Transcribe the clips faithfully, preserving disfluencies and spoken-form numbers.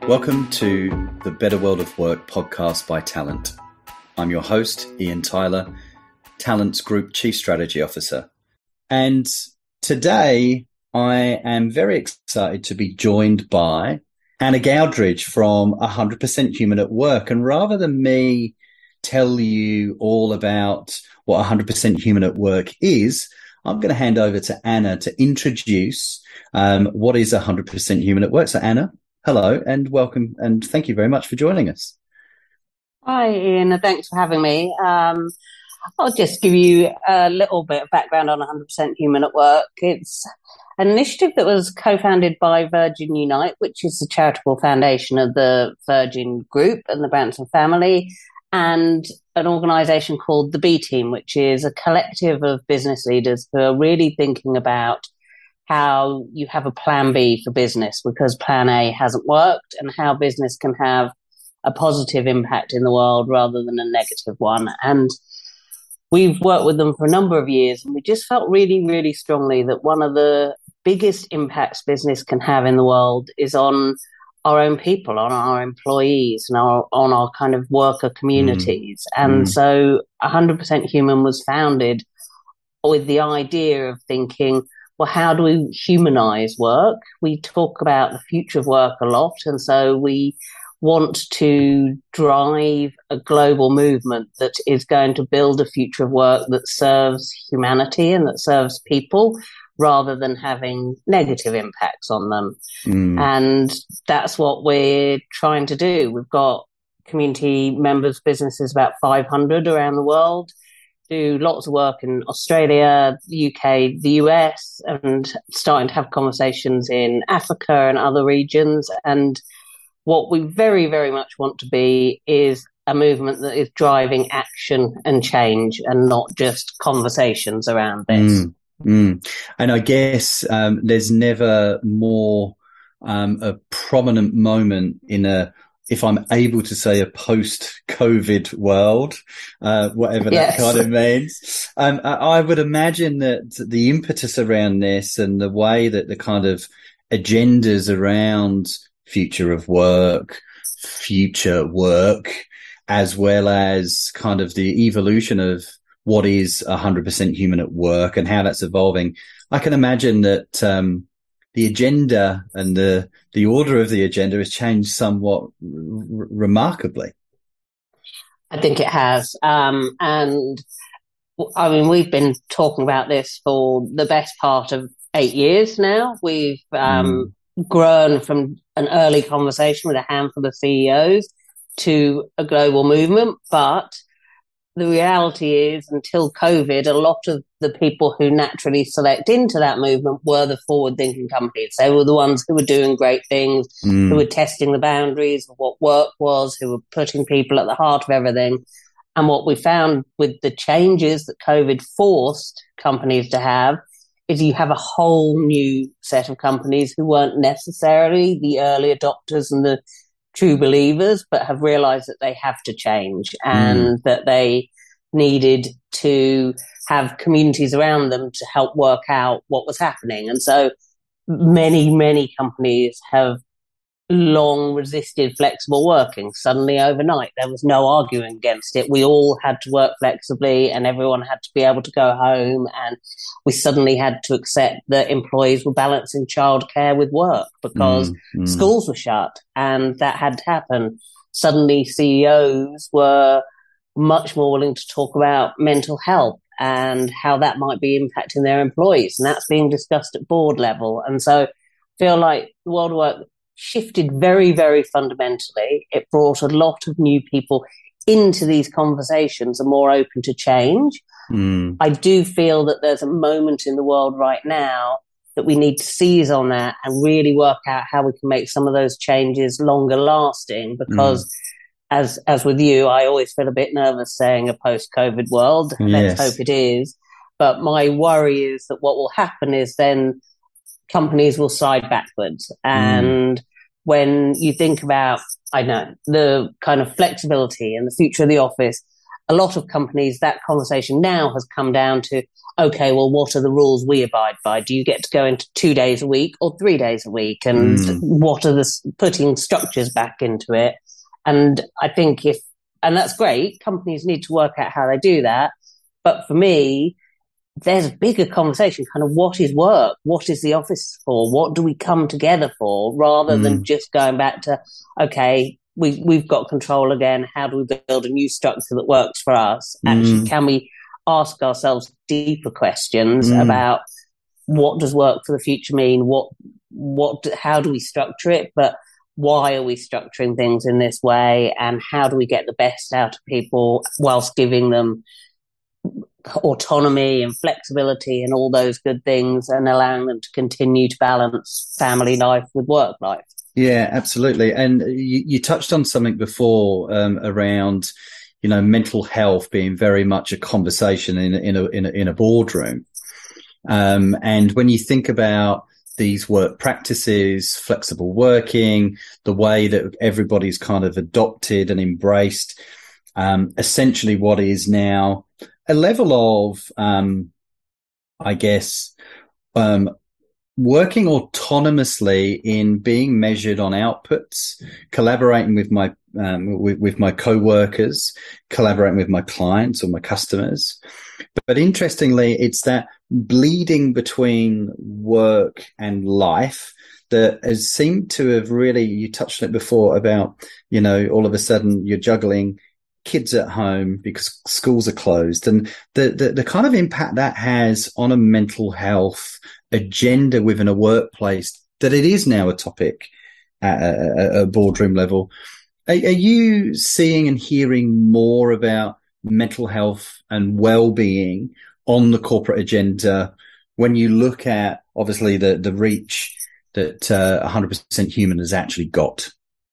Welcome to the Better World of Work podcast by Talent. I'm your host, Ian Tyler, Talent's Group Chief Strategy Officer. And today I am very excited to be joined by Anna Gowdridge from one hundred percent Human at Work. And rather than me tell you all about what one hundred percent Human at Work is, I'm going to hand over to Anna to introduce um, what is one hundred percent Human at Work. So Anna, hello and welcome, and thank you very much for joining us. Hi, Ian. Thanks for having me. Um, I'll just give you a little bit of background on one hundred percent Human at Work. It's an initiative that was co-founded by Virgin Unite, which is the charitable foundation of the Virgin Group and the Branson family, and an organisation called the B Team, which is a collective of business leaders who are really thinking about how you have a plan B for business because plan A hasn't worked, and how business can have a positive impact in the world rather than a negative one. And we've worked with them for a number of years, and we just felt really, really strongly that one of the biggest impacts business can have in the world is on our own people, on our employees, and our, on our kind of worker communities. Mm. And mm. so one hundred percent Human was founded with the idea of thinking, well, how do we humanize work? We talk about the future of work a lot, and so we want to drive a global movement that is going to build a future of work that serves humanity and that serves people rather than having negative impacts on them. Mm. And that's what we're trying to do. We've got community members, businesses, about five hundred around the world, do lots of work in Australia, the U K, the U S, and starting to have conversations in Africa and other regions. And what we very, very much want to be is a movement that is driving action and change and not just conversations around this. Mm, mm. And I guess um, there's never more um, a prominent moment in a, if I'm able to say, a post-COVID world, uh, whatever yes. that kind of means. Um, I, I would imagine that the impetus around this and the way that the kind of agendas around future of work, future work, as well as kind of the evolution of what is one hundred percent Human at Work and how that's evolving. I can imagine that um, the agenda and the the order of the agenda has changed somewhat r- remarkably. I think it has. Um, and I mean, we've been talking about this for the best part of eight years now. We've um, mm. grown from an early conversation with a handful of C E Os to a global movement. But the reality is, until COVID, a lot of the people who naturally select into that movement were the forward-thinking companies. They were the ones who were doing great things, mm. who were testing the boundaries of what work was, who were putting people at the heart of everything. And what we found with the changes that COVID forced companies to have is you have a whole new set of companies who weren't necessarily the early adopters and the true believers, but have realized that they have to change and mm. that they needed to have communities around them to help work out what was happening. And so many, many companies have long resisted flexible working. Suddenly overnight, there was no arguing against it. We all had to work flexibly and everyone had to be able to go home. And we suddenly had to accept that employees were balancing childcare with work because mm, mm. schools were shut, and that had to happen. Suddenly C E Os were much more willing to talk about mental health and how that might be impacting their employees. And that's being discussed at board level. And so I feel like the world of work shifted very, very fundamentally. It brought a lot of new people into these conversations and more open to change. Mm. I do feel that there's a moment in the world right now that we need to seize on that and really work out how we can make some of those changes longer lasting, because mm. as as with you, I always feel a bit nervous saying a post-COVID world. Yes. Let's hope it is. But my worry is that what will happen is then companies will slide backwards. And mm. when you think about, I know, the kind of flexibility and the future of the office, a lot of companies, that conversation now has come down to, okay, well, what are the rules we abide by? Do you get to go into two days a week or three days a week? And mm. what are the putting structures back into it? And I think if, and that's great, companies need to work out how they do that. But for me, there's a bigger conversation, kind of what is work? What is the office for? What do we come together for? Rather mm. than just going back to, okay, we, we've got control again. How do we build a new structure that works for us? Mm. Actually, can we ask ourselves deeper questions mm. about what does work for the future mean? What, what, how do we structure it? But why are we structuring things in this way? And how do we get the best out of people whilst giving them autonomy and flexibility and all those good things, and allowing them to continue to balance family life with work life? Yeah, absolutely. And you, you touched on something before um, around, you know, mental health being very much a conversation in, in, a, in, a, in a boardroom. Um, and when you think about these work practices, flexible working, the way that everybody's kind of adopted and embraced, um, essentially what is now a level of, um, I guess, um, working autonomously in being measured on outputs, collaborating with my um, with, with my co-workers, collaborating with my clients or my customers. But, but interestingly, it's that bleeding between work and life that has seemed to have really, you touched on it before about, you know, all of a sudden you're juggling kids at home because schools are closed, and the, the, the kind of impact that has on a mental health agenda within a workplace, that it is now a topic at a, a boardroom level. Are, are you seeing and hearing more about mental health and well-being on the corporate agenda when you look at, obviously, the, the reach that uh, one hundred percent Human has actually got?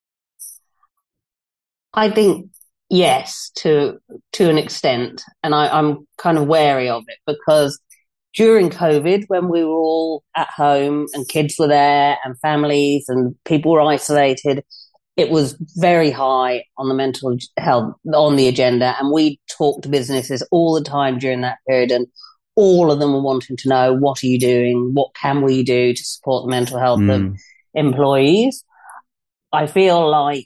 I think yes, to to an extent, and I, I'm kind of wary of it, because during COVID, when we were all at home and kids were there and families and people were isolated, it was very high on the mental health, on the agenda. And we talked to businesses all the time during that period, and all of them were wanting to know, what are you doing? What can we do to support the mental health mm. of employees? I feel like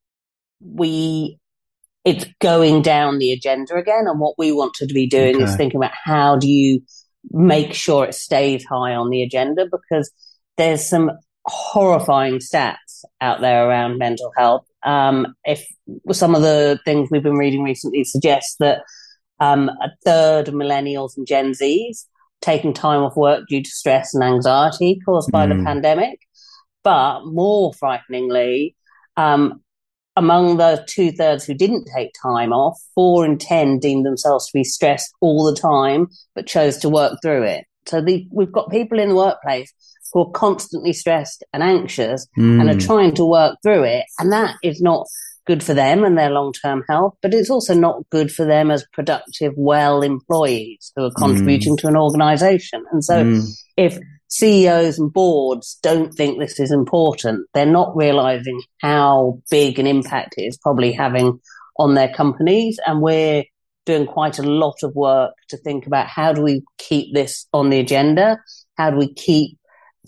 we... it's going down the agenda again. And what we want to be doing okay. is thinking about how do you make sure it stays high on the agenda, because there's some horrifying stats out there around mental health. Um, if some of the things we've been reading recently suggest that um, a third of millennials and Gen Zs taking time off work due to stress and anxiety caused by mm. the pandemic. But more frighteningly, um, among the two-thirds who didn't take time off, four in ten deemed themselves to be stressed all the time, but chose to work through it. So the, we've got people in the workplace who are constantly stressed and anxious mm. and are trying to work through it. And that is not good for them and their long-term health, but it's also not good for them as productive, well employees who are contributing mm. to an organisation. And so mm. if C E Os and boards don't think this is important, they're not realising how big an impact it is probably having on their companies. And we're doing quite a lot of work to think about how do we keep this on the agenda? How do we keep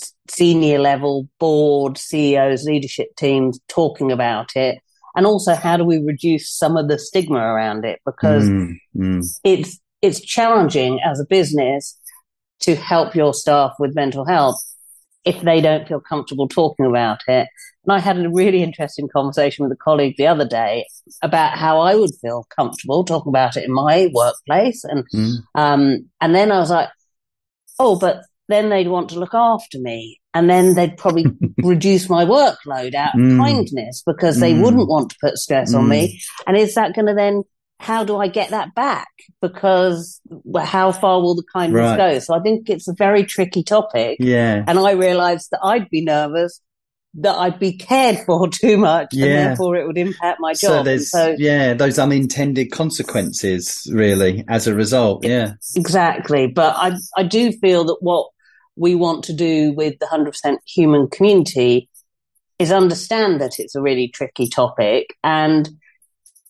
senior level board, C E Os, leadership teams talking about it? And also, how do we reduce some of the stigma around it? Because mm, mm. it's it's challenging as a business to help your staff with mental health if they don't feel comfortable talking about it. And I had a really interesting conversation with a colleague the other day about how I would feel comfortable talking about it in my workplace. And mm. um, and then I was like, oh, but then they'd want to look after me. And then they'd probably reduce my workload out of mm. kindness because they mm. wouldn't want to put stress mm. on me. And is that going to then, how do I get that back? Because well, how far will the kindness right. go? So I think it's a very tricky topic. Yeah. And I realised that I'd be nervous that I'd be cared for too much yeah. and therefore it would impact my job. So there's, so, yeah, those unintended consequences really as a result. Yeah. Exactly. But I, I do feel that what we want to do with the one hundred percent Human community is understand that it's a really tricky topic and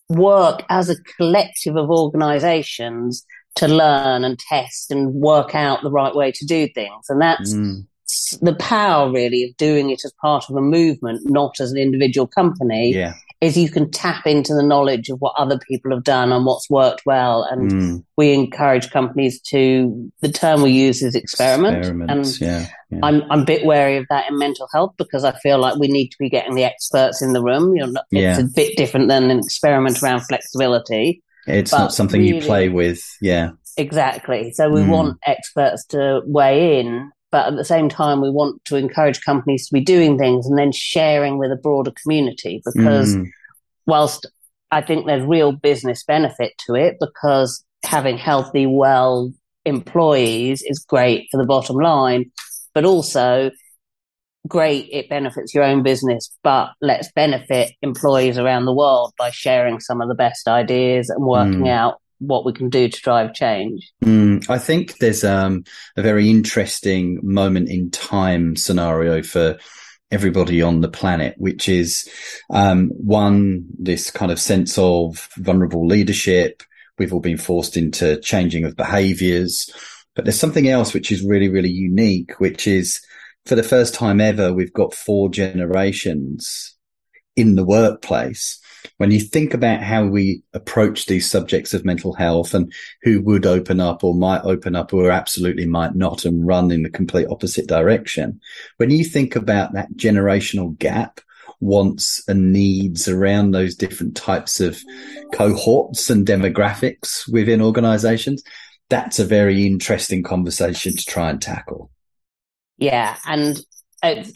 work as a collective of organizations to learn and test and work out the right way to do things. And that's mm. the power really of doing it as part of a movement, not as an individual company, yeah. is you can tap into the knowledge of what other people have done and what's worked well. And mm. we encourage companies to, the term we use is experiment. Experiments, and yeah, yeah. I'm, I'm a bit wary of that in mental health because I feel like we need to be getting the experts in the room. You know, it's yeah. a bit different than an experiment around flexibility. It's not something really, you play with. Yeah, exactly. So we mm. want experts to weigh in, but at the same time, we want to encourage companies to be doing things and then sharing with a broader community because mm. whilst I think there's real business benefit to it because having healthy, well employees is great for the bottom line, but also great, it benefits your own business, but let's benefit employees around the world by sharing some of the best ideas and working mm. out what we can do to drive change. Mm, I think there's um, a very interesting moment in time scenario for everybody on the planet, which is um, one, this kind of sense of vulnerable leadership. We've all been forced into changing of behaviors, but there's something else which is really, really unique, which is for the first time ever, we've got four generations in the workplace. When you think about how we approach these subjects of mental health and who would open up or might open up or absolutely might not and run in the complete opposite direction, when you think about that generational gap, wants and needs around those different types of cohorts and demographics within organizations, that's a very interesting conversation to try and tackle. Yeah. And it's,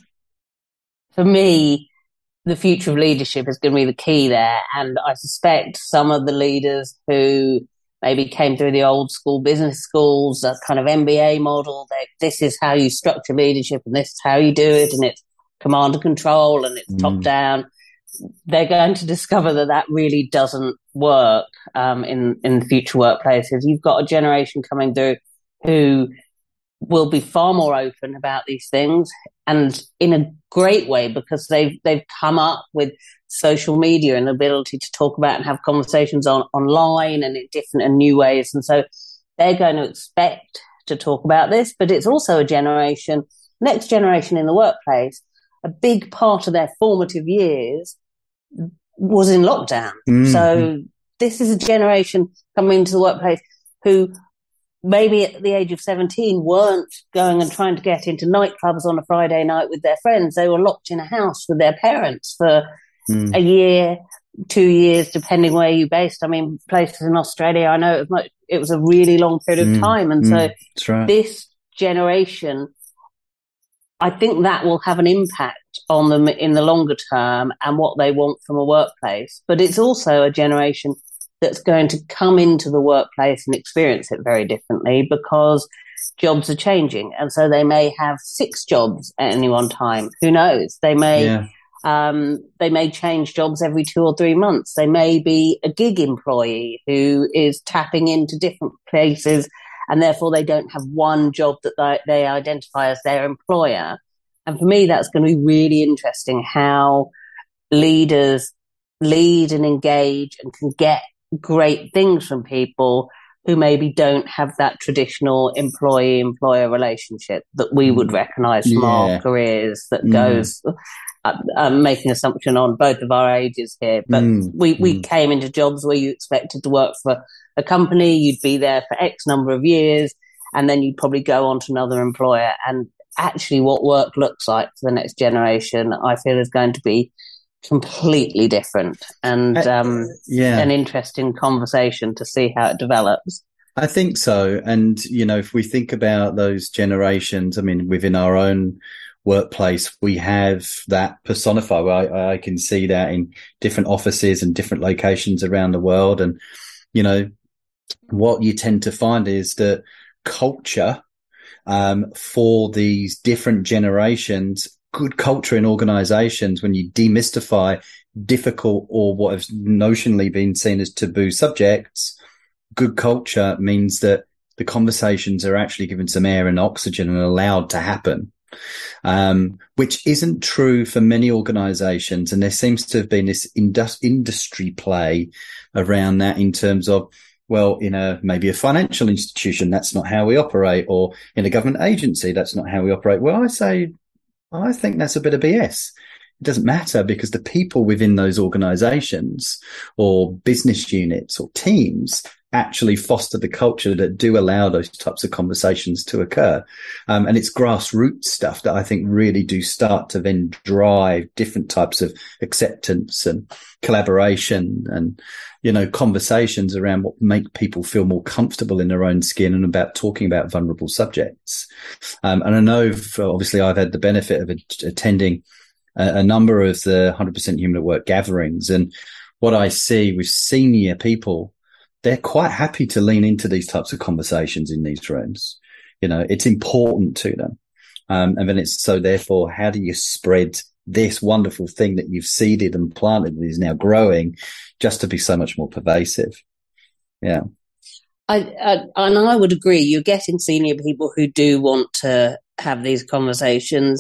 for me, the future of leadership is going to be the key there. And I suspect some of the leaders who maybe came through the old school business schools, that kind of M B A model, that this is how you structure leadership and this is how you do it. And it's command and control and it's mm. top down. They're going to discover that that really doesn't work um, in, in future workplaces. You've got a generation coming through who will be far more open about these things and in a great way because they've they've come up with social media and the ability to talk about and have conversations on online and in different and new ways. And so they're going to expect to talk about this, but it's also a generation, next generation in the workplace, a big part of their formative years was in lockdown. Mm-hmm. So this is a generation coming into the workplace who maybe at the age of seventeen weren't going and trying to get into nightclubs on a Friday night with their friends. They were locked in a house with their parents for mm. a year, two years, depending where you're based. I mean, places in Australia, I know it was, much, it was a really long period of mm. time. And mm. so That's right. this generation, I think that will have an impact on them in the longer term and what they want from a workplace. But it's also a generation that's going to come into the workplace and experience it very differently because jobs are changing. And so they may have six jobs at any one time. Who knows? They may, yeah. um, they may change jobs every two or three months. They may be a gig employee who is tapping into different places and therefore they don't have one job that they, they identify as their employer. And for me, that's going to be really interesting how leaders lead and engage and can get great things from people who maybe don't have that traditional employee-employer relationship that we would recognise from yeah. our careers that mm. goes, uh, I'm making an assumption on both of our ages here, but mm. we, we mm. came into jobs where you expected to work for a company, you'd be there for X number of years, and then you'd probably go on to another employer. And actually what work looks like for the next generation, I feel is going to be completely different and um, uh, yeah. an interesting conversation to see how it develops. I think so. And, you know, if we think about those generations, I mean, within our own workplace, we have that personified. I, I can see that in different offices and different locations around the world. And, you know, what you tend to find is that culture um, for these different generations, good culture in organizations, when you demystify difficult or what have notionally been seen as taboo subjects, good culture means that the conversations are actually given some air and oxygen and allowed to happen. um, which isn't true for many organizations. And there seems to have been this indus- industry play around that in terms of, well, in a maybe a financial institution, that's not how we operate, or in a government agency, that's not how we operate. Well, I say, I think that's a bit of B S. It doesn't matter, because the people within those organizations or business units or teams actually foster the culture that do allow those types of conversations to occur. Um, and it's grassroots stuff that I think really do start to then drive different types of acceptance and collaboration and, you know, conversations around what make people feel more comfortable in their own skin and about talking about vulnerable subjects. Um, and I know, for, obviously, I've had the benefit of a- attending a, a number of the one hundred percent Human at Work gatherings. And what I see with senior people, they're quite happy to lean into these types of conversations in these rooms. You know, it's important to them. Um, and then it's, so therefore, how do you spread this wonderful thing that you've seeded and planted and is now growing just to be so much more pervasive? Yeah. I, I and I would agree. You're getting senior people who do want to have these conversations.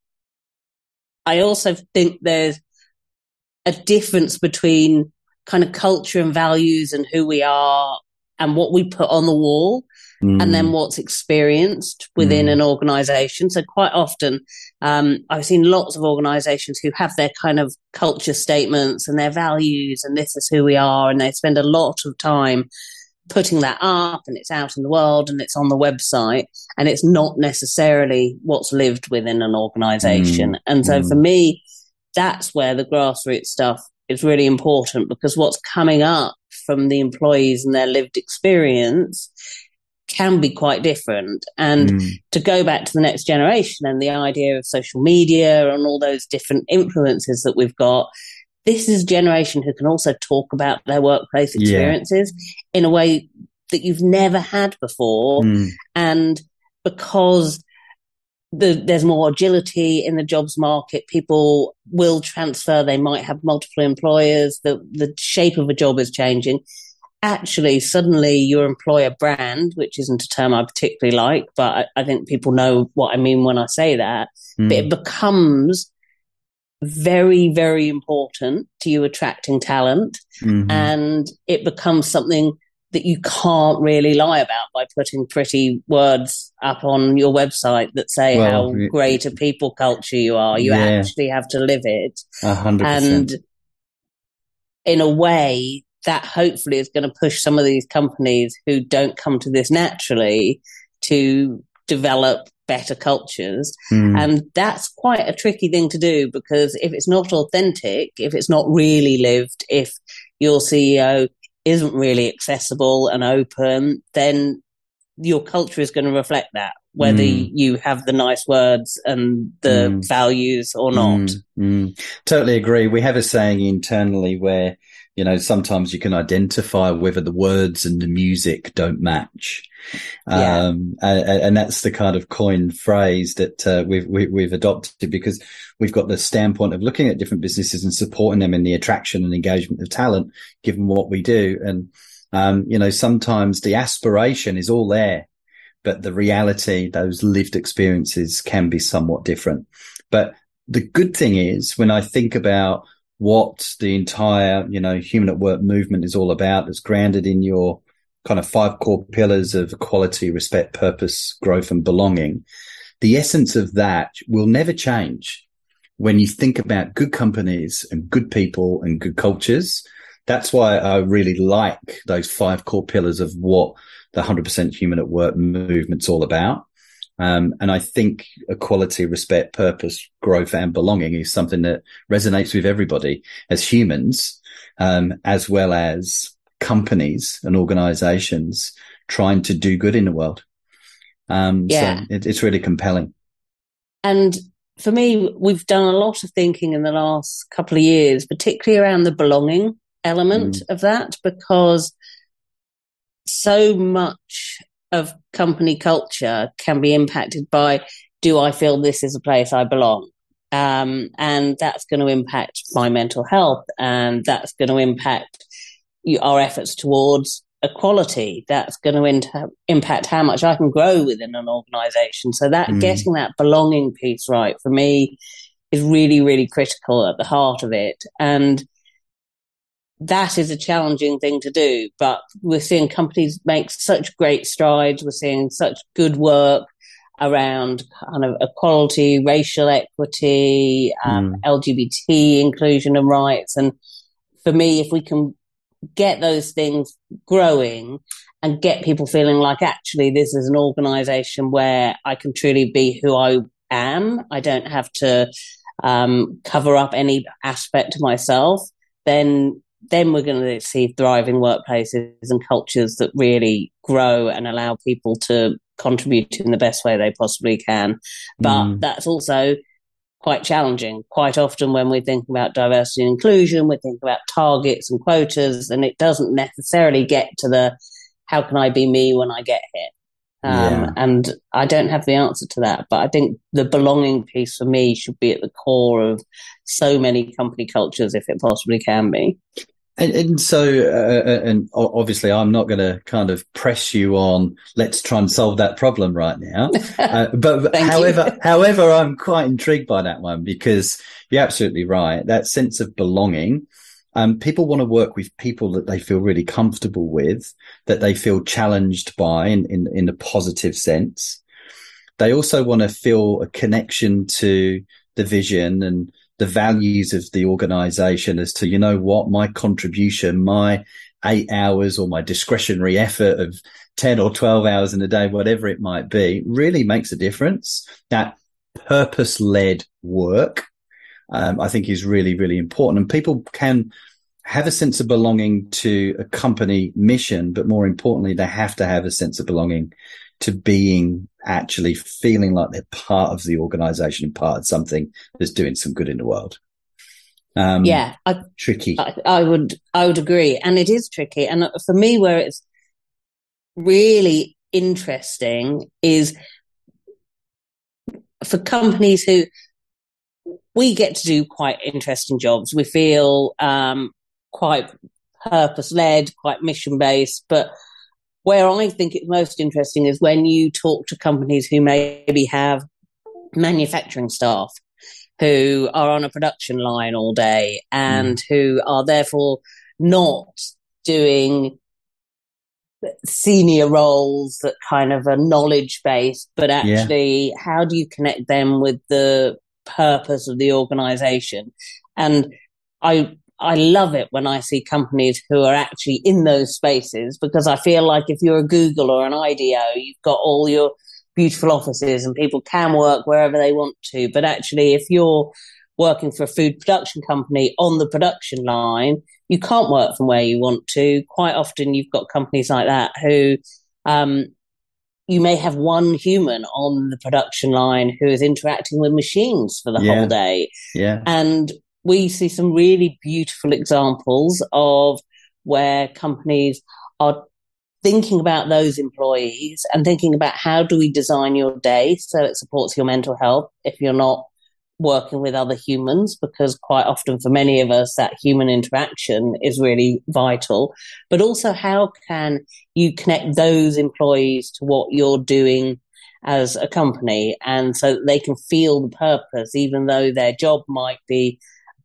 I also think there's a difference between kind of culture and values and who we are and what we put on the wall, mm. and then what's experienced within mm. an organization. So quite often, um, I've seen lots of organizations who have their kind of culture statements and their values, and this is who we are. And they spend a lot of time putting that up, and it's out in the world and it's on the website, and it's not necessarily what's lived within an organization. Mm. And so mm. for me, that's where the grassroots stuff is really important, because what's coming up from the employees and their lived experience can be quite different. And mm. to go back to the next generation and the idea of social media and all those different influences that we've got, this is a generation who can also talk about their workplace experiences yeah. in a way that you've never had before. Mm. And because the, there's more agility in the jobs market, people will transfer, they might have multiple employers, the, the shape of a job is changing. Actually, suddenly your employer brand, which isn't a term I particularly like, but I, I think people know what I mean when I say that, mm. but it becomes very, very important to you attracting talent. Mm-hmm. And it becomes something that you can't really lie about by putting pretty words up on your website that say well, how great a people culture you are. You yeah. actually have to live it. A hundred percent. And in a way, that hopefully is going to push some of these companies who don't come to this naturally to develop better cultures. Mm. And that's quite a tricky thing to do, because if it's not authentic, if it's not really lived, if your C E O isn't really accessible and open, then your culture is going to reflect that, whether mm. you have the nice words and the mm. values or not. Mm. Mm. Totally agree. We have a saying internally where, you know, sometimes you can identify whether the words and the music don't match. Yeah. Um, and, and that's the kind of coined phrase that uh, we've, we, we've adopted, because we've got the standpoint of looking at different businesses and supporting them in the attraction and engagement of talent, given what we do. And, um, you know, sometimes the aspiration is all there, but the reality, those lived experiences can be somewhat different. But the good thing is, when I think about what the entire, you know, Human at Work movement is all about, is grounded in your kind of five core pillars of equality, respect, purpose, growth, and belonging. The essence of that will never change when you think about good companies and good people and good cultures. That's why I really like those five core pillars of what the one hundred percent Human at Work movement's all about. Um, and I think equality, respect, purpose, growth, and belonging is something that resonates with everybody as humans, um, as well as companies and organizations trying to do good in the world. Um, yeah. So it, it's really compelling. And for me, we've done a lot of thinking in the last couple of years, particularly around the belonging element mm. of that, because so much of company culture can be impacted by, do I feel this is a place I belong? Um, and that's going to impact my mental health, and that's going to impact you, our efforts towards equality, that's going to in- impact how much I can grow within an organization. So that mm. getting that belonging piece right for me is really, really critical at the heart of it. And that is a challenging thing to do, but we're seeing companies make such great strides. We're seeing such good work around kind of equality, racial equity, um, mm. L G B T inclusion and rights. And for me, if we can get those things growing and get people feeling like, actually, this is an organization where I can truly be who I am, I don't have to um, cover up any aspect of myself, then then we're going to see thriving workplaces and cultures that really grow and allow people to contribute in the best way they possibly can. But mm. that's also quite challenging. Quite often when we think about diversity and inclusion, we think about targets and quotas, and it doesn't necessarily get to the how can I be me when I get here? Um, yeah. And I don't have the answer to that, but I think the belonging piece for me should be at the core of so many company cultures, if it possibly can be. And, and so, uh, and obviously I'm not going to kind of press you on, let's try and solve that problem right now. Uh, but however, however, I'm quite intrigued by that one, because you're absolutely right. That sense of belonging. Um, people want to work with people that they feel really comfortable with, that they feel challenged by in, in, in a positive sense. They also want to feel a connection to the vision and the values of the organization as to, you know what, my contribution, my eight hours or my discretionary effort of ten or twelve hours in a day, whatever it might be, really makes a difference. That purpose-led work, um, I think is really, really important. And people can have a sense of belonging to a company mission, but more importantly, they have to have a sense of belonging to being actually feeling like they're part of the organization, part of something that's doing some good in the world. Um, yeah, I, tricky. I, I would, I would agree, and it is tricky. And for me, where it's really interesting is for companies who we get to do quite interesting jobs. We feel um, quite purpose-led, quite mission-based, but where I think it's most interesting is when you talk to companies who maybe have manufacturing staff who are on a production line all day and mm. who are therefore not doing senior roles that kind of are knowledge-based, but actually yeah. how do you connect them with the purpose of the organization? And I I love it when I see companies who are actually in those spaces, because I feel like if you're a Google or an I D O, you've got all your beautiful offices and people can work wherever they want to. But actually, if you're working for a food production company on the production line, you can't work from where you want to. Quite often you've got companies like that who um, you may have one human on the production line who is interacting with machines for the yeah. whole day. Yeah. And we see some really beautiful examples of where companies are thinking about those employees and thinking about how do we design your day so it supports your mental health if you're not working with other humans, because quite often for many of us that human interaction is really vital. But also, how can you connect those employees to what you're doing as a company, and so that they can feel the purpose, even though their job might be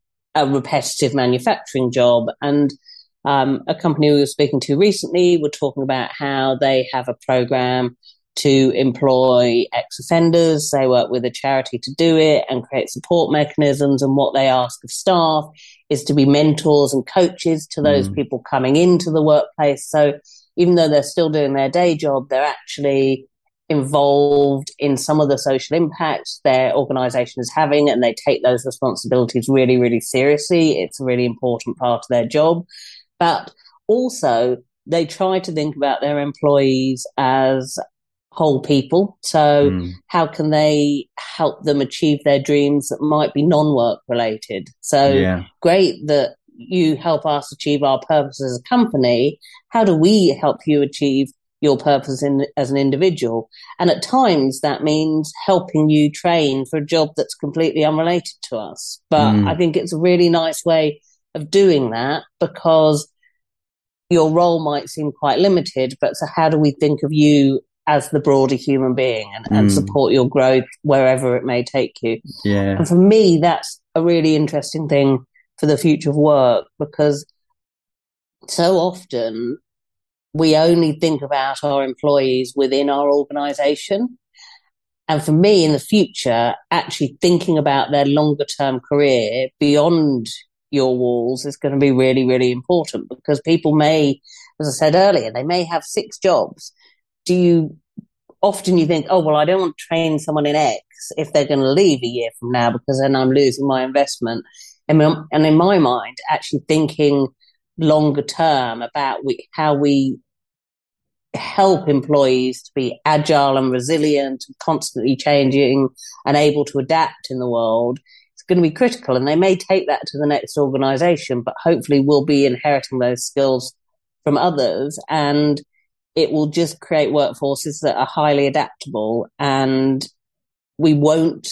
a repetitive manufacturing job. And um, a company we were speaking to recently were talking about how they have a program to employ ex-offenders. They work with a charity to do it and create support mechanisms. And what they ask of staff is to be mentors and coaches to those mm. people coming into the workplace. So even though they're still doing their day job, they're actually involved in some of the social impacts their organization is having, and they take those responsibilities really, really seriously. It's a really important part of their job. But also, they try to think about their employees as whole people. So mm. how can they help them achieve their dreams that might be non-work related? So yeah. great that you help us achieve our purpose as a company. How do we help you achieve your purpose in, as an individual? And at times that means helping you train for a job that's completely unrelated to us. But mm. I think it's a really nice way of doing that, because your role might seem quite limited, but so how do we think of you as the broader human being and, mm. and support your growth wherever it may take you? Yeah. And for me, that's a really interesting thing for the future of work, because so often we only think about our employees within our organisation. And for me, in the future, actually thinking about their longer term career beyond your walls is going to be really, really important, because people may, as I said earlier, they may have six jobs. Do you, often you think, oh, well, I don't want to train someone in X if they're going to leave a year from now, because then I'm losing my investment. And, and in my mind, actually thinking longer term about we, how we help employees to be agile and resilient, constantly changing and able to adapt in the world, it's going to be critical. And they may take that to the next organisation, but hopefully we'll be inheriting those skills from others, and it will just create workforces that are highly adaptable. And we won't,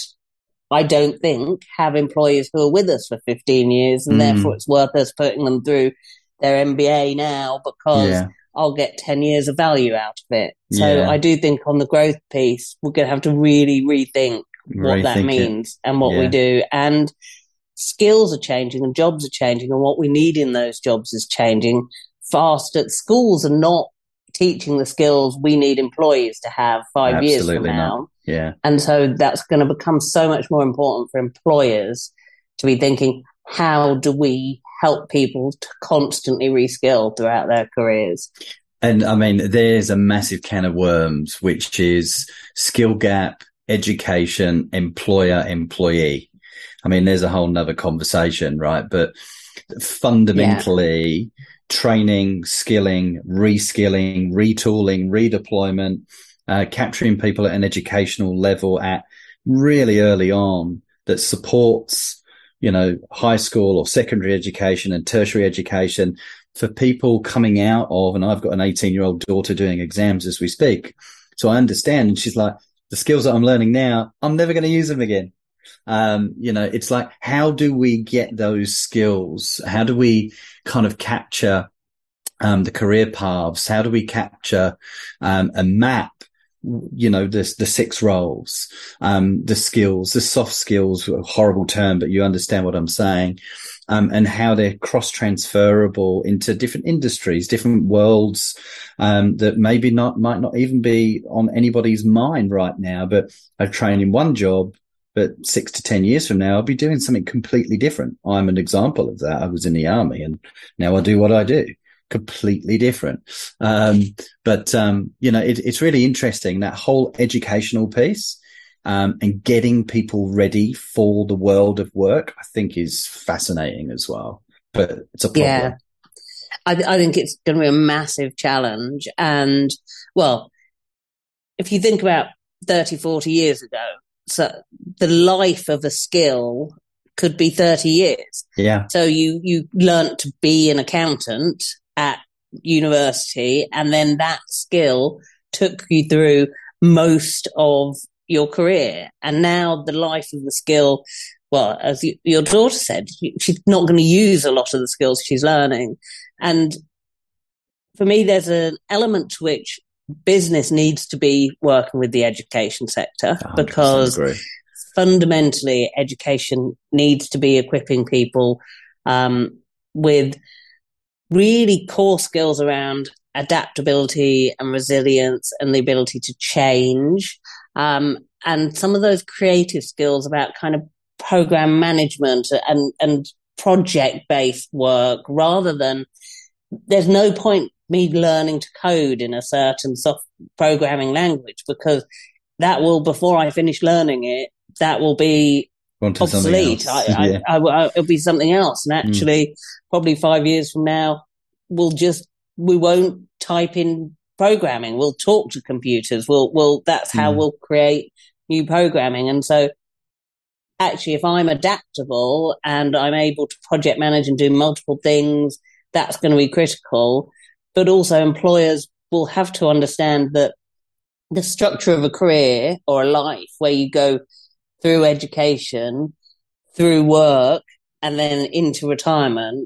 I don't think, have employees who are with us for fifteen years, and mm. therefore it's worth us putting them through their M B A now, because yeah. I'll get ten years of value out of it. So yeah. I do think on the growth piece, we're going to have to really rethink what rethink that means it. and what yeah. we do. And skills are changing and jobs are changing, and what we need in those jobs is changing fast. At schools are not teaching the skills we need employees to have five Absolutely years from now. Not. Yeah. And so that's going to become so much more important for employers to be thinking, how do we help people to constantly reskill throughout their careers? And I mean, there's a massive can of worms, which is skill gap, education, employer, employee. I mean, there's a whole nother conversation, right? But fundamentally, yeah. training, skilling, reskilling, retooling, redeployment, uh, capturing people at an educational level at really early on that supports, you know, high school or secondary education and tertiary education for people coming out of, and I've got an eighteen year old daughter doing exams as we speak. So I understand. And she's like, the skills that I'm learning now, I'm never going to use them again. Um, you know, it's like, how do we get those skills? How do we kind of capture um, the career paths? How do we capture um, a map? You know, the, the six roles, um, the skills, the soft skills, a horrible term, but you understand what I'm saying, um, and how they're cross-transferable into different industries, different worlds, um, that maybe not, might not even be on anybody's mind right now, but I've trained in one job, but six to ten years from now, I'll be doing something completely different. I'm an example of that. I was in the army and now I do what I do. Completely different. Um, but, um, you know, it, it's really interesting, that whole educational piece, um, and getting people ready for the world of work, I think is fascinating as well, but it's a problem. Yeah. I, th- I think it's going to be a massive challenge. And well, if you think about thirty, forty years ago, so the life of a skill could be thirty years. Yeah. So you, you learnt to be an accountant at university, and then that skill took you through most of your career. And now the life of the skill, well, as you, your daughter said, she's not going to use a lot of the skills she's learning. And for me, there's an element to which business needs to be working with the education sector, because agree. fundamentally education needs to be equipping people um, with really core skills around adaptability and resilience and the ability to change. Um, and some of those creative skills about kind of program management and, and project-based work, rather than, there's no point me learning to code in a certain soft programming language, because that will, before I finish learning it, that will be obsolete. I, yeah. I, I, I, it'll be something else. And actually, mm. probably five years from now, we'll just, we won't type in programming. We'll talk to computers. We'll, we'll, that's how mm. we'll create new programming. And so actually, if I'm adaptable and I'm able to project manage and do multiple things, that's going to be critical. But also employers will have to understand that the structure of a career or a life where you go through education, through work, and then into retirement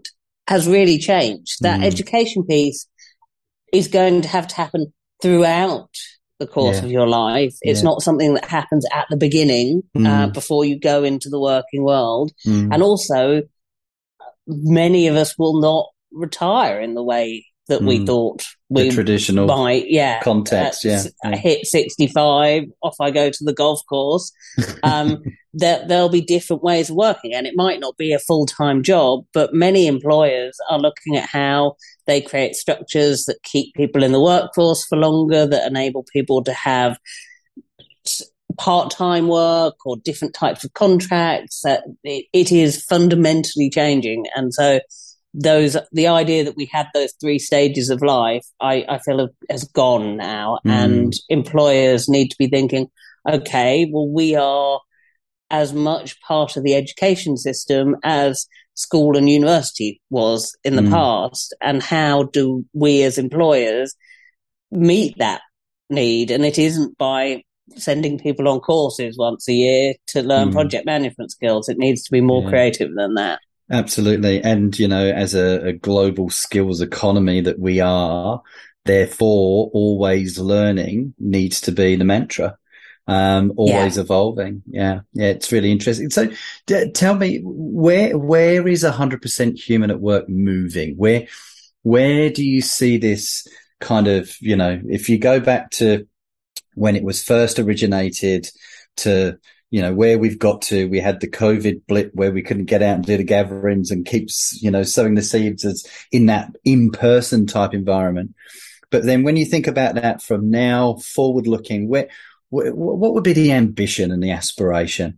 has really changed. That Mm. education piece is going to have to happen throughout the course Yeah. of your life. It's Yeah. not something that happens at the beginning, Mm. uh, before you go into the working world. Mm. And also, many of us will not retire in the way that we Mm. thought The we traditional might. Yeah, context. uh, Yeah. I Yeah. hit sixty-five, off I go to the golf course. Um, there, there'll be different ways of working, and it might not be a full-time job, but many employers are looking at how they create structures that keep people in the workforce for longer, that enable people to have part-time work or different types of contracts. That it, it is fundamentally changing. And so those, the idea that we had those three stages of life, I, I feel has gone now. Mm. And employers need to be thinking, okay, well, we are as much part of the education system as school and university was in the Mm. past. And how do we as employers meet that need? And it isn't by sending people on courses once a year to learn Mm. project management skills. It needs to be more Yeah. creative than that. Absolutely. And, you know, as a, a global skills economy that we are, therefore, always learning needs to be the mantra. Um, always Yeah. evolving. Yeah. Yeah. It's really interesting. So d- tell me, where, where is one hundred percent human at work moving? Where, where do you see this kind of, you know, if you go back to when it was first originated to, you know, where we've got to, we had the COVID blip where we couldn't get out and do the gatherings and keep, you know, sowing the seeds as in that in-person type environment. But then when you think about that from now forward looking, where, what would be the ambition and the aspiration?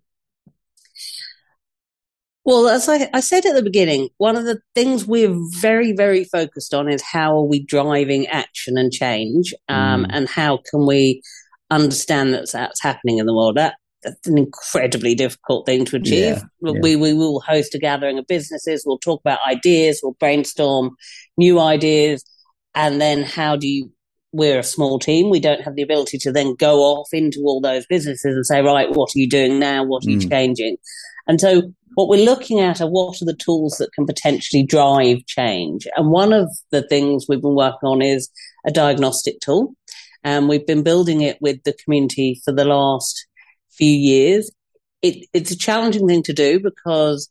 Well, as I, I said at the beginning, one of the things we're very, very focused on is how are we driving action and change, um, Mm. and how can we understand that that's happening in the world. That, that's an incredibly difficult thing to achieve. Yeah, yeah. We, we will host a gathering of businesses. We'll talk about ideas. We'll brainstorm new ideas. And then how do you, we're a small team. We don't have the ability to then go off into all those businesses and say, right, what are you doing now? What are you Mm. changing? And so what we're looking at are what are the tools that can potentially drive change. And one of the things we've been working on is a diagnostic tool. And we've been building it with the community for the last few years. It, it's a challenging thing to do because,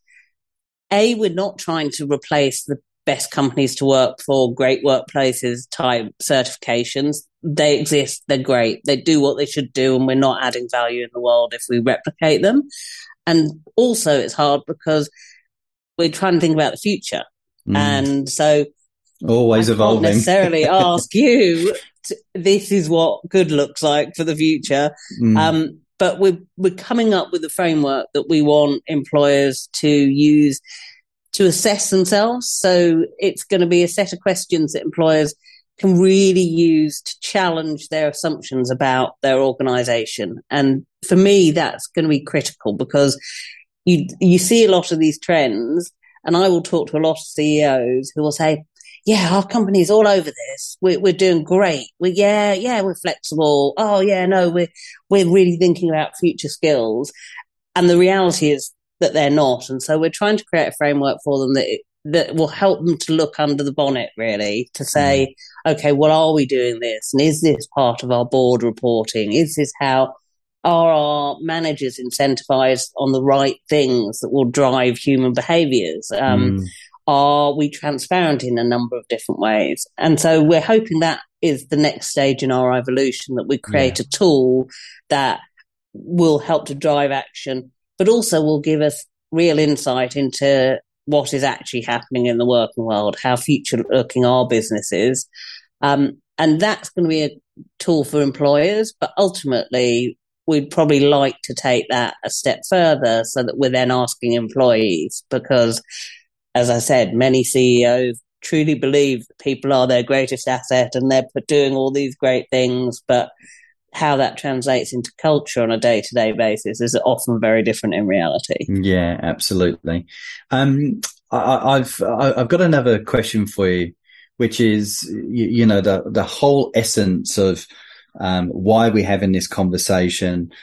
A, we're not trying to replace the best companies to work for, great workplaces type certifications. They exist. They're great. They do what they should do, and we're not adding value in the world if we replicate them. And also it's hard because we're trying to think about the future. Mm. And so always I evolving. can't necessarily ask you, to, this is what good looks like for the future. Mm. Um, but we're, we're coming up with a framework that we want employers to use to assess themselves. So it's going to be a set of questions that employers can really use to challenge their assumptions about their organization. And for me, that's going to be critical because you you see a lot of these trends, and I will talk to a lot of C E Os who will say, yeah, our company's all over this. We're, we're doing great. We yeah, yeah, we're flexible. Oh yeah, no, we're, we're really thinking about future skills. And the reality is that they're not. And so we're trying to create a framework for them that that will help them to look under the bonnet, really, to say, mm. okay, well, are we doing this? And is this part of our board reporting? Is this how are our managers incentivized on the right things that will drive human behaviors? Um, mm. Are we transparent in a number of different ways? And so we're hoping that is the next stage in our evolution, that we create yeah. a tool that will help to drive action, but also will give us real insight into what is actually happening in the working world, how future-looking our business is. Um, and that's going to be a tool for employers, but ultimately we'd probably like to take that a step further so that we're then asking employees, because, as I said, many C E Os truly believe that people are their greatest asset and they're doing all these great things, but how that translates into culture on a day-to-day basis is often very different in reality. Yeah, absolutely. Um, I, I've I've got another question for you, which is, you, you know, the the whole essence of um, why we're having this conversation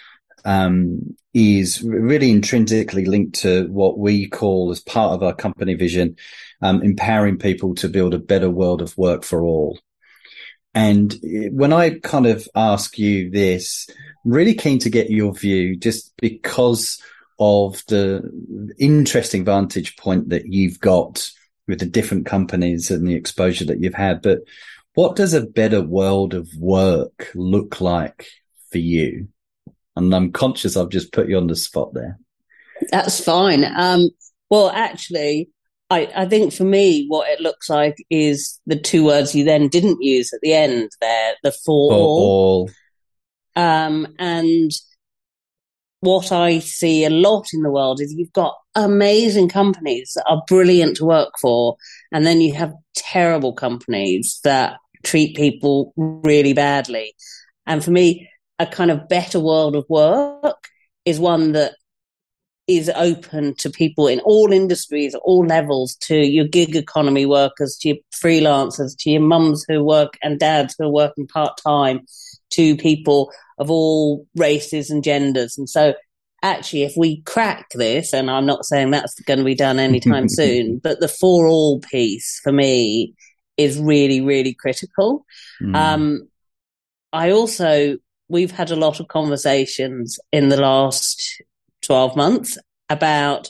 um, is really intrinsically linked to what we call, as part of our company vision, um, empowering people to build a better world of work for all. And when I kind of ask you this, I'm really keen to get your view, just because of the interesting vantage point that you've got with the different companies and the exposure that you've had. But what does a better world of work look like for you? And I'm conscious I've just put you on the spot there. That's fine. Um, well, actually, I, I think for me, what it looks like is the two words you then didn't use at the end there, the for, For all. all. Um, and what I see a lot in the world is you've got amazing companies that are brilliant to work for, and then you have terrible companies that treat people really badly. And for me, a kind of better world of work is one that is open to people in all industries, at all levels, to your gig economy workers, to your freelancers, to your mums who work and dads who are working part-time, to people of all races and genders. And so actually, if we crack this, and I'm not saying that's going to be done anytime soon, but the for all piece for me is really, really critical. Mm. Um, I also, we've had a lot of conversations in the last twelve months about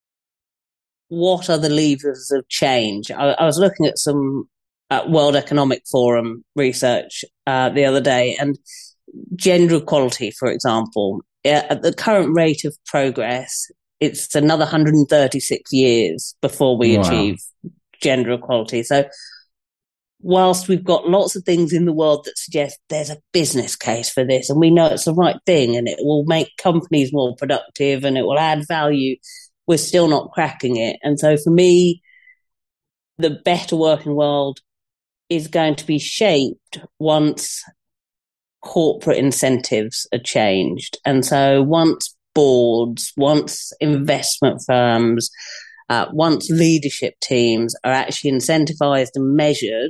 what are the levers of change. I, I was looking at some uh, World Economic Forum research uh, the other day, and gender equality, for example, at the current rate of progress, it's another one hundred thirty-six years before we wow. achieve gender equality. So whilst we've got lots of things in the world that suggest there's a business case for this, and we know it's the right thing, and it will make companies more productive and it will add value, we're still not cracking it. And so for me, the better working world is going to be shaped once corporate incentives are changed. And so once boards, once investment firms, Uh, once leadership teams are actually incentivized and measured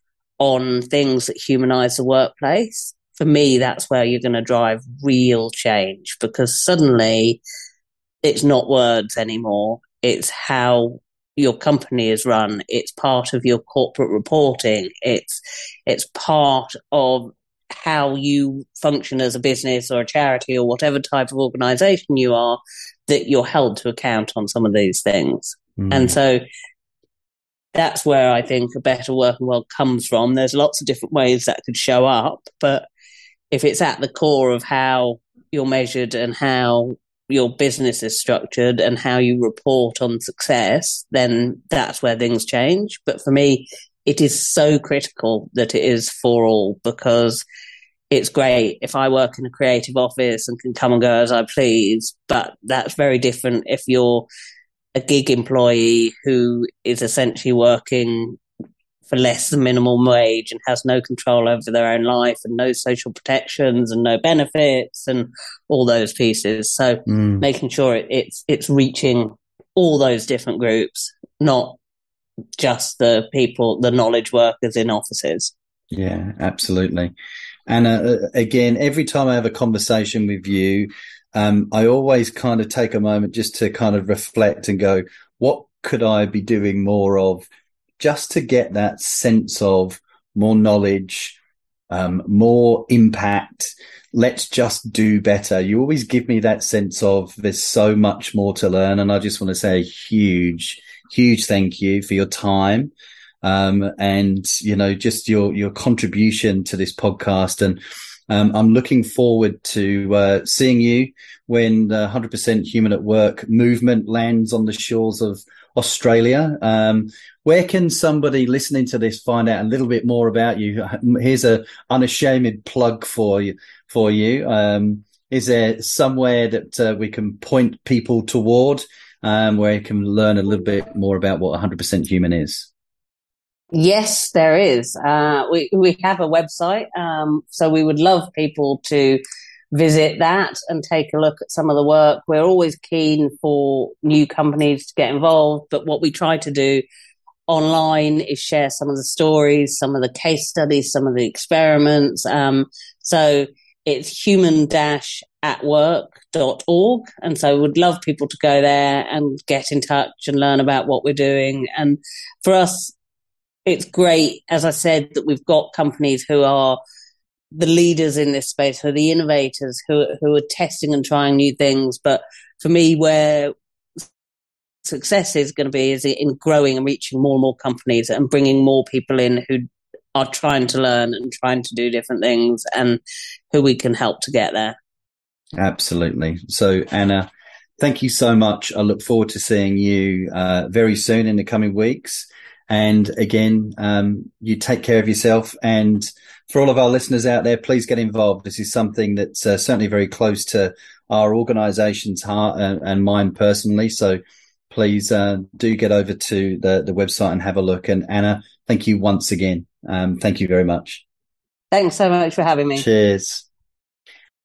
on things that humanize the workplace, for me, that's where you're going to drive real change, because suddenly it's not words anymore. It's how your company is run. It's part of your corporate reporting. It's, it's part of how you function as a business or a charity or whatever type of organization you are, that you're held to account on some of these things. Mm. And so that's where I think a better working world comes from. There's lots of different ways that could show up, but if it's at the core of how you're measured and how your business is structured and how you report on success, then that's where things change. But for me, it is so critical that it is for all, because it's great if I work in a creative office and can come and go as I please, but that's very different if you're a gig employee who is essentially working for less than minimum wage and has no control over their own life and no social protections and no benefits and all those pieces. So mm. making sure it, it's it's reaching all those different groups, not just the people, the knowledge workers in offices. Yeah, absolutely. And uh, again, every time I have a conversation with you, um, I always kind of take a moment just to kind of reflect and go, what could I be doing more of, just to get that sense of more knowledge, um, more impact. Let's just do better. You always give me that sense of there's so much more to learn. And I just want to say a huge, huge thank you for your time. Um, and, you know, just your, your contribution to this podcast. And, um, I'm looking forward to, uh, seeing you when the one hundred percent Human at Work movement lands on the shores of Australia. Um, where can somebody listening to this find out a little bit more about you? Here's a unashamed plug for you, for you. Um, is there somewhere that uh, we can point people toward, um, where you can learn a little bit more about what one hundred percent Human is? Yes, there is. Uh, we, we have a website. Um, so we would love people to visit that and take a look at some of the work. We're always keen for new companies to get involved, but what we try to do online is share some of the stories, some of the case studies, some of the experiments. Um, so it's human dash at work dot org. And so we'd love people to go there and get in touch and learn about what we're doing. And for us, it's great, as I said, that we've got companies who are the leaders in this space, who are the innovators, who, who are testing and trying new things. But for me, where success is going to be is in growing and reaching more and more companies and bringing more people in who are trying to learn and trying to do different things, and who we can help to get there. Absolutely. So, Anna, thank you so much. I look forward to seeing you uh, very soon in the coming weeks. And again, um, you take care of yourself. And for all of our listeners out there, please get involved. This is something that's uh, certainly very close to our organisation's heart and, and mine personally. So please uh, do get over to the, the website and have a look. And Anna, thank you once again. Um, thank you very much. Thanks so much for having me. Cheers.